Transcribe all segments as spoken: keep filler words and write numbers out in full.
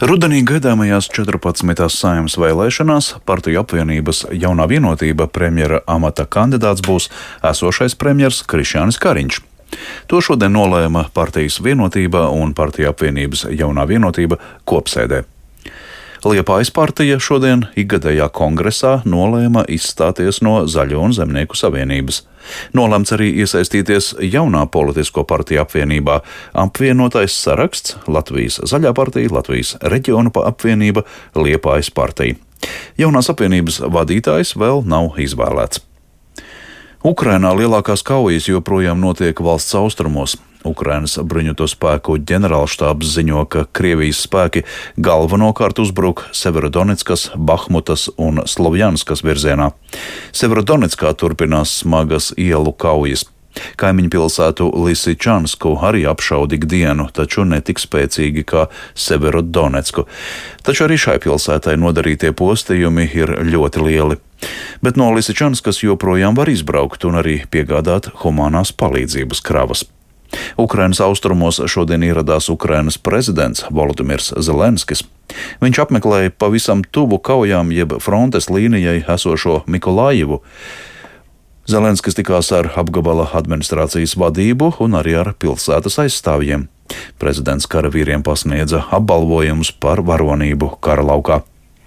Rudenī gaidāmajās četrpadsmitās Saeimas vēlēšanās Partiju apvienības Jaunā vienotība premjera amata kandidāts būs esošais premjers Krišjānis Kariņš. To šodien nolēma Partijas Vienotība un Partiju apvienības Jaunā vienotība kopsēdē. Liepājas partija šodien ikgadējā kongresā nolēma izstāties no Zaļo un Zemnieku savienības. Nolemts arī iesaistīties jaunā politisko partiju apvienībā apvienotais saraksts Latvijas Zaļā partija, Latvijas Reģionu apvienība, Liepājas partija. Jaunās apvienības vadītājs vēl nav izvēlēts. Ukrainā lielākās kaujas joprojām notiek valsts austrumos. Ukrainas bruņoto spēku ģenerālštābs ziņo, ka Krievijas spēki galvenokārt uzbruk Severodoneckas, Bahmutas un Slovjanskas virzienā. Severodonetskā turpinās smagas ielu kaujas. Kaimiņu pilsētu Lisičansku arī apšauda ikdienu, taču ne tik spēcīgi kā Severodonecku. Taču arī šai pilsētai nodarītie postījumi ir ļoti lieli. Bet no Lisičanskas joprojām var izbraukt un arī piegādāt humanās palīdzības kravas. Ukrainas austrumos šodien ieradās Ukrainas prezidents Volodimirs Zelenskis. Viņš apmeklēja pavisam tuvu kaujām jeb frontes līnijai esošo Mikolājivu. Zelenskis tikās ar apgabala administrācijas vadību un arī ar pilsētas aizstāvjiem. Prezidents karavīriem pasniedza apbalvojumus par varonību kara laukā.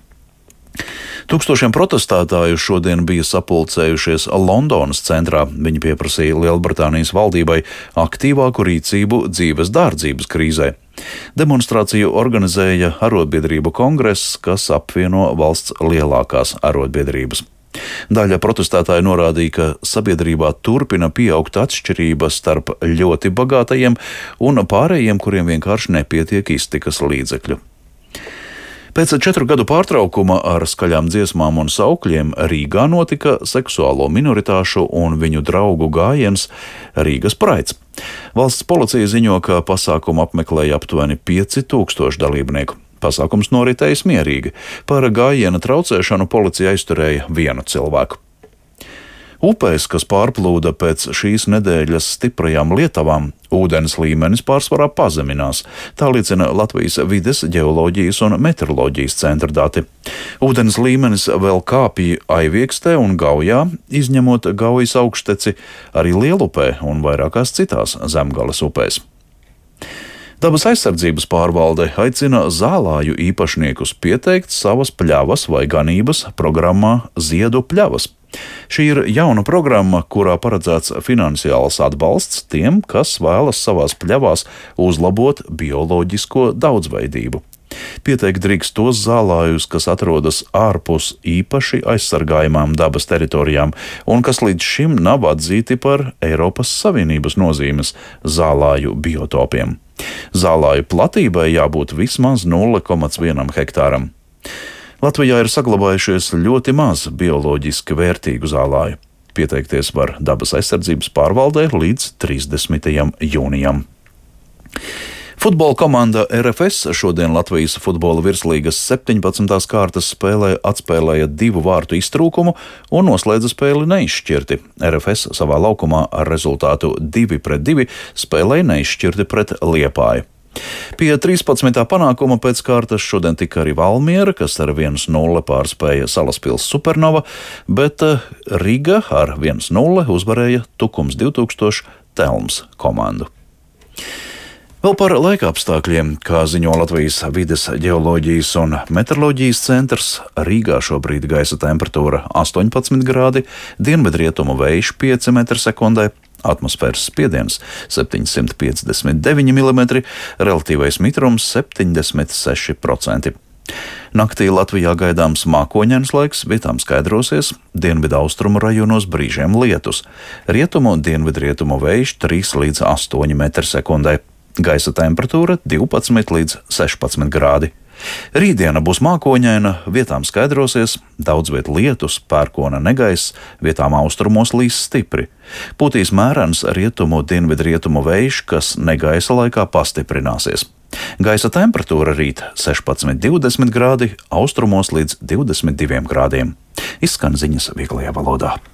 Tūkstošiem protestētāju šodien bija sapulcējušies Londonas centrā. Viņi pieprasīja Lielbritānijas valdībai aktīvāku rīcību dzīves dārdzības krīzē. Demonstrāciju organizēja arotbiedrību kongress, kas apvieno valsts lielākās arotbiedrības. Daļa protestētāju norādīja, ka sabiedrībā turpina pieaugt atšķirības starp ļoti bagātajiem un pārējiem, kuriem vienkārši nepietiek iztikas līdzekļu. Pēc četru gadu pārtraukuma ar skaļām dziesmām un saukļiem Rīgā notika seksuālo minoritāšu un viņu draugu gājiens Rīgas Praids. Valsts policija ziņo, ka pasākumu apmeklēja aptuveni pieci tūkstoši dalībnieku. Pasākums noritējis mierīgi. Par gājiena traucēšanu policija aizturēja vienu cilvēku. Upēs, kas pārplūda pēc šīs nedēļas stiprajām lietavām, ūdens līmenis pārsvarā pazeminās. Tā liecina Latvijas vides, ģeoloģijas un meteoroloģijas centra dati. Ūdens līmenis vēl kāpja Aiviekstē un Gaujā, izņemot Gaujas augšteci, arī Lielupē un vairākās citās Zemgales upēs. Dabas aizsardzības pārvalde aicina zālāju īpašniekus pieteikt savas pļavas vai ganības programmā Ziedu pļavas. Šī ir jauna programma, kurā paredzēts finansiāls atbalsts tiem, kas vēlas savās pļavās uzlabot bioloģisko daudzveidību. Pieteikt drīkst tos zālājus, kas atrodas ārpus īpaši aizsargājamām dabas teritorijām un kas līdz šim nav atzīti par Eiropas Savienības nozīmes zālāju biotopiem. Zālāju platībai jābūt vismaz nulle komats viens hektāram. Latvijā ir saglabājušies ļoti maz bioloģiski vērtīgu zālāju. Pieteikties var dabas aizsardzības pārvaldē līdz trīsdesmitajam jūnijam. Futbola komanda R F S šodien Latvijas futbola virslīgas septiņpadsmitās kārtas spēlē atspēlēja divu vārtu iztrūkumu un noslēdza spēli neizšķirti. R F S savā laukumā ar rezultātu divi pret divi spēlēja neizšķirti pret Liepāju. Pie trīspadsmitā panākuma pēc kārtas šodien tika arī Valmiera, kas ar viens nulle pārspēja Salaspils Supernova, bet Riga ar viens nulle uzvarēja Tukums divi tūkstoši Telms komandu. Vēl par laika apstākļiem, kā ziņo Latvijas vides, ģeoloģijas un meteoroloģijas centrs, Rīgā šobrīd gaisa temperatūra astoņpadsmit grādi, dienvidrietumu vējš pieci metri sekundē, atmosfēras spiediens septiņsimt piecdesmit deviņi milimetri, relatīvais mitrums septiņdesmit seši procenti. Naktī Latvijā gaidāms mākoņains laiks, vietām skaidrosies, dienvidu austrumu rajonos brīžiem lietus, rietumu dienvidrietumu vējš trīs līdz astoņi metri sekundē. Gaisa temperatūra divpadsmit līdz sešpadsmit grādi. Rītdiena būs mākoņaina, vietām skaidrosies, daudz viet lietus, pērkona negaiss, vietām austrumos līs stipri. Pūtīs mērens rietumu dienvidrietumu vējš, kas negaisa laikā pastiprināsies. Gaisa temperatūra rīt sešpadsmit līdz divdesmit grādi, austrumos līdz divdesmit diviem grādiem. Izskan ziņas vieglajā valodā.